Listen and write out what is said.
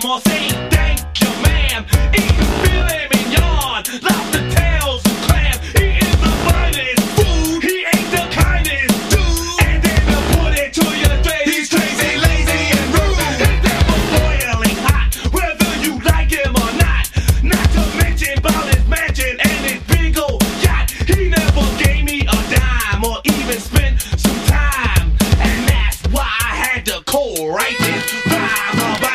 gonna say thank you, ma'am. Eating filet mignon, lobster tails, clam. He is the finest food. He ain't the kindest dude. And then to put it to your face, he's crazy, lazy, and rude. His never boiling hot, whether you like him or not. Not to mention about his mansion and his big old yacht. He never gave me a dime or even spent some time. And that's why I had to co-write this rhyme about